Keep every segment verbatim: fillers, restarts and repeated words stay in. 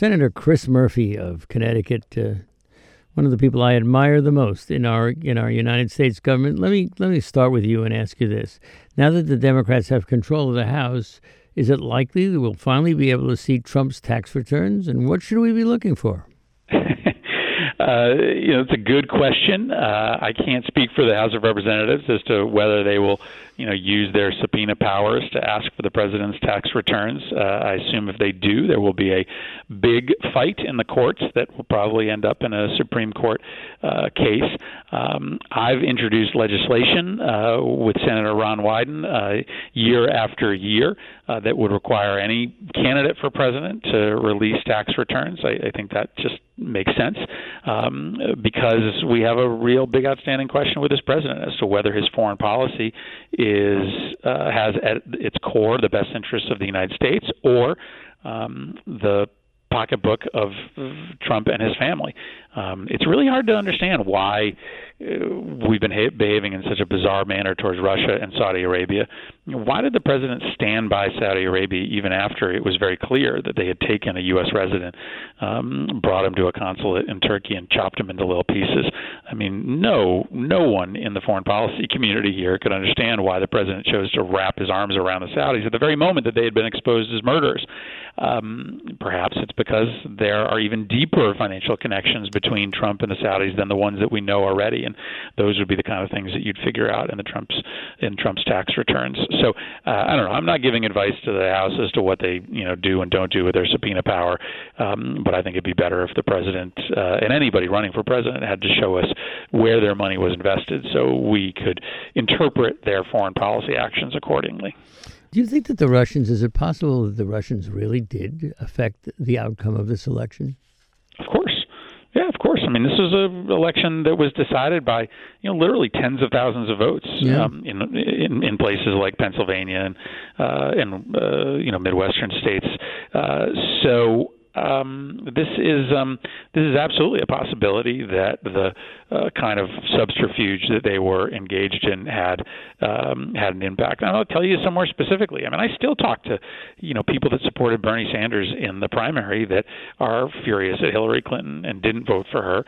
Senator Chris Murphy of Connecticut, uh, one of the people I admire the most in our in our United States government. Let me let me start with you and ask you this. Now that the Democrats have control of the House, is it likely that we'll finally be able to see Trump's tax returns? And what should we be looking for? Uh, you know, it's a good question. Uh, I can't speak for the House of Representatives as to whether they will, you know, use their subpoena powers to ask for the president's tax returns. Uh, I assume if they do, there will be a big fight in the courts that will probably end up in a Supreme Court uh, case. Um, I've introduced legislation uh, with Senator Ron Wyden uh, year after year uh, that would require any candidate for president to release tax returns. I, I think that just makes sense um, because we have a real big outstanding question with this president as to whether his foreign policy is uh, has at its core the best interests of the United States or um, the pocketbook of Trump and his family. Um, it's really hard to understand why uh, we've been ha- behaving in such a bizarre manner towards Russia and Saudi Arabia. Why did the president stand by Saudi Arabia even after it was very clear that they had taken a U S resident, um, brought him to a consulate in Turkey and chopped him into little pieces? I mean, no, no one in the foreign policy community here could understand why the president chose to wrap his arms around the Saudis at the very moment that they had been exposed as murderers. Um, perhaps it's because there are even deeper financial connections between Trump and the Saudis than the ones that we know already, and those would be the kind of things that you'd figure out in the Trump's in Trump's tax returns. So uh, I don't know. I'm not giving advice to the House as to what they you know do and don't do with their subpoena power, um, but I think it'd be better if the president uh, and anybody running for president had to show us where their money was invested, so we could interpret their foreign policy actions accordingly. Do you think that the Russians, is it possible that the Russians really did affect the outcome of this election? Of course. Yeah, of course. I mean, this was an election that was decided by, you know, literally tens of thousands of votes yeah. um, in, in in places like Pennsylvania and, uh, and uh, you know, Midwestern states. Uh, so um, this is um, this is absolutely a possibility that the uh, kind of subterfuge that they were engaged in had um, had an impact. And I'll tell you some more specifically. I mean, I still talk to, you know, people that supported Bernie Sanders in the primary that are furious at Hillary Clinton and didn't vote for her.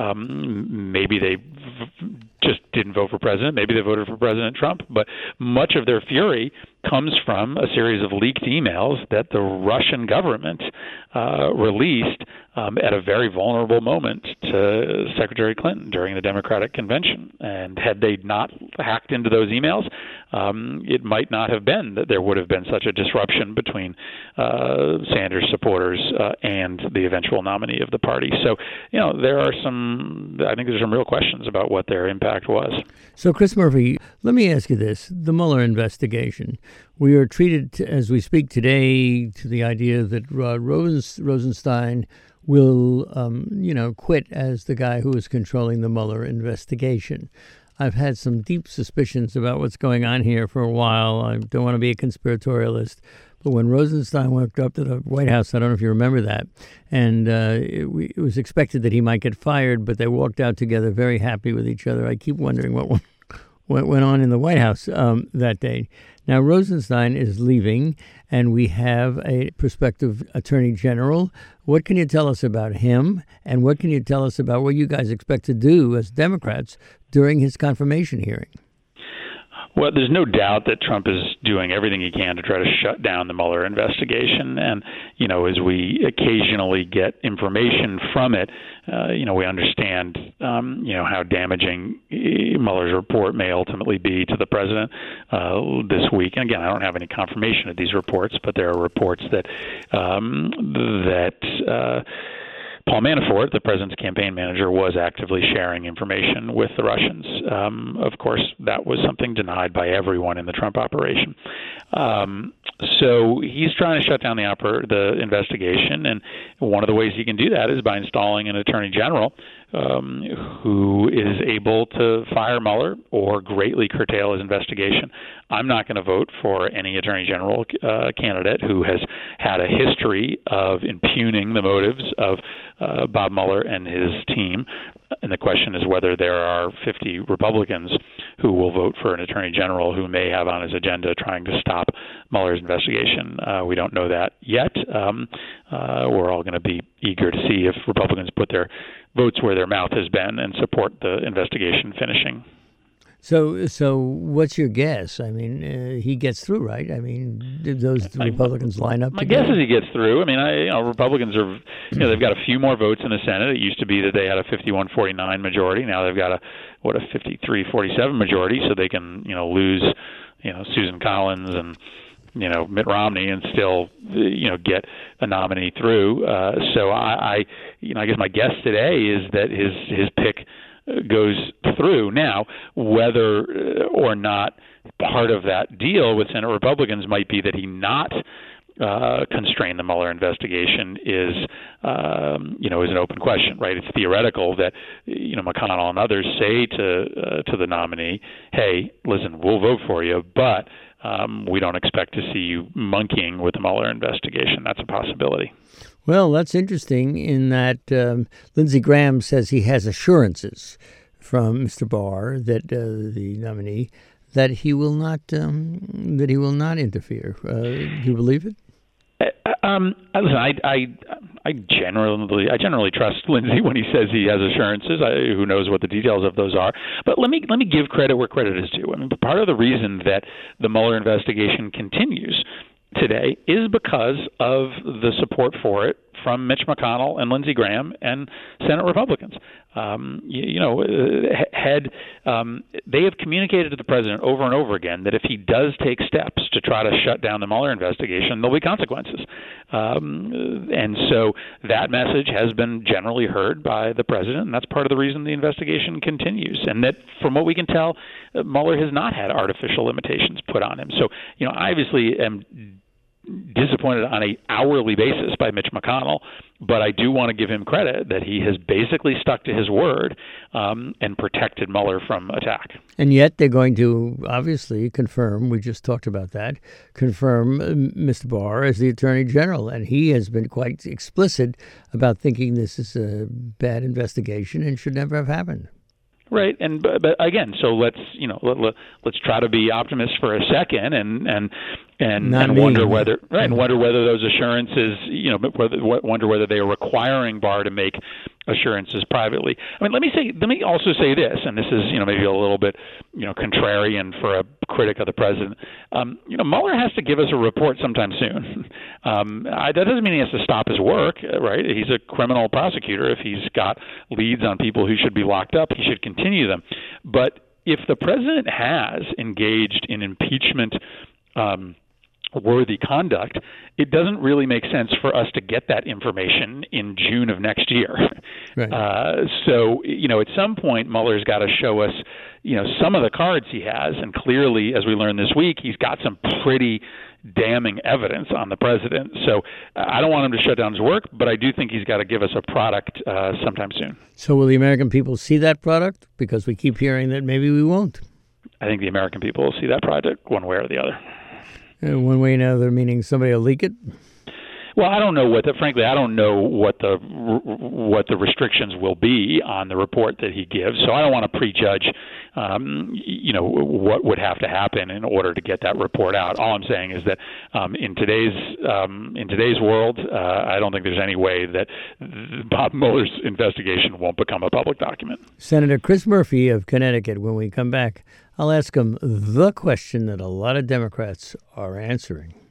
Um, maybe they v- just didn't vote for president. Maybe they voted for President Trump. But much of their fury comes from a series of leaked emails that the Russian government uh, released um, at a very vulnerable moment to Secretary Clinton during the Democratic convention. And had they not hacked into those emails, um, it might not have been that there would have been such a disruption between uh, Sanders supporters uh, and the eventual nominee of the party. So, you know, there are some, I think there's some real questions about what their impact was. So, Chris Murphy, let me ask you this. The Mueller investigation, we are treated to, as we speak today to the idea that uh, Rose, Rosenstein will, um, you know, quit as the guy who is controlling the Mueller investigation. I've had some deep suspicions about what's going on here for a while. I don't want to be a conspiratorialist, but when Rosenstein walked up to the White House, I don't know if you remember that, and uh, it, we, it was expected that he might get fired, but they walked out together very happy with each other. I keep wondering what what went on in the White House um, that day. Now, Rosenstein is leaving, and we have a prospective attorney general. What can you tell us about him, and what can you tell us about what you guys expect to do as Democrats during his confirmation hearing? Well, there's no doubt that Trump is doing everything he can to try to shut down the Mueller investigation. And, you know, as we occasionally get information from it, uh, you know, we understand, um, you know, how damaging Mueller's report may ultimately be to the president uh, this week. And again, I don't have any confirmation of these reports, but there are reports that um, that uh, Paul Manafort, the president's campaign manager, was actively sharing information with the Russians. Um, of course, that was something denied by everyone in the Trump operation. Um, so he's trying to shut down the oper- the investigation, and one of the ways he can do that is by installing an attorney general um, who is able to fire Mueller or greatly curtail his investigation. I'm not going to vote for any attorney general uh, candidate who has had a history of impugning the motives of uh, Bob Mueller and his team. And the question is whether there are fifty Republicans who who will vote for an attorney general who may have on his agenda trying to stop Mueller's investigation. Uh, we don't know that yet. Um, uh, we're all going to be eager to see if Republicans put their votes where their mouth has been and support the investigation finishing. So, so what's your guess? I mean, uh, he gets through, right? I mean, did those I, Republicans line up My together? guess is he gets through. I mean, I, you know, Republicans are, you know, they've got a few more votes in the Senate. It used to be that they had a fifty-one forty-nine majority. Now they've got a, what, a fifty-three forty-seven majority, so they can, you know, lose, you know, Susan Collins and, you know, Mitt Romney and still, you know, get a nominee through. Uh, so I, I, you know, I guess my guess today is that his his pick goes through. Now, whether or not part of that deal with Senate Republicans might be that he not uh, constrain the Mueller investigation is, um, you know, is an open question, right? It's theoretical that, you know, McConnell and others say to uh, to the nominee, hey, listen, we'll vote for you, but um, we don't expect to see you monkeying with the Mueller investigation. That's a possibility. Well, that's interesting in that um, Lindsey Graham says he has assurances from Mister Barr, that uh, the nominee, that he will not um, that he will not interfere. Uh, do you believe it? Uh, um, listen, I, I, I generally, I generally trust Lindsey when he says he has assurances. I, who knows what the details of those are? But let me let me give credit where credit is due. I mean, part of the reason that the Mueller investigation continues today is because of the support for it from Mitch McConnell and Lindsey Graham and Senate Republicans. Um, you, you know, had um, they have communicated to the president over and over again that if he does take steps to try to shut down the Mueller investigation, there'll be consequences. Um, and so that message has been generally heard by the president, and that's part of the reason the investigation continues. And that, from what we can tell, Mueller has not had artificial limitations put on him. So, you know, I obviously am disappointed on a hourly basis by Mitch McConnell, but I do want to give him credit that he has basically stuck to his word um, and protected Mueller from attack. And yet they're going to obviously confirm, we just talked about that, confirm uh, Mister Barr as the Attorney General. And he has been quite explicit about thinking this is a bad investigation and should never have happened. Right, and but, but again, so let's you know let, let, let's try to be optimists for a second, and and and, and wonder whether right, and wonder whether those assurances, you know, whether, wonder whether they are requiring Barr to make assurances privately. I mean, let me say, let me also say this, and this is you know maybe a little bit you know contrarian for a critic of the president. Um, you know, Mueller has to give us a report sometime soon. um, I, that doesn't mean he has to stop his work, right? He's a criminal prosecutor. If he's got leads on people who should be locked up, he should continue them. But if the president has engaged in impeachment um, worthy conduct, it doesn't really make sense for us to get that information in June of next year. Right. Uh, so, you know, at some point, Mueller's got to show us, you know, some of the cards he has. And clearly, as we learned this week, he's got some pretty damning evidence on the president. So I don't want him to shut down his work, but I do think he's got to give us a product uh, sometime soon. So will the American people see that product? Because we keep hearing that maybe we won't. I think the American people will see that product one way or the other. Uh, one way or another, meaning somebody will leak it? Well, I don't know what the, frankly, I don't know what the what the restrictions will be on the report that he gives. So I don't want to prejudge, um, you know, what would have to happen in order to get that report out. All I'm saying is that um, in today's um, in today's world, uh, I don't think there's any way that Bob Mueller's investigation won't become a public document. Senator Chris Murphy of Connecticut. When we come back, I'll ask him the question that a lot of Democrats are answering.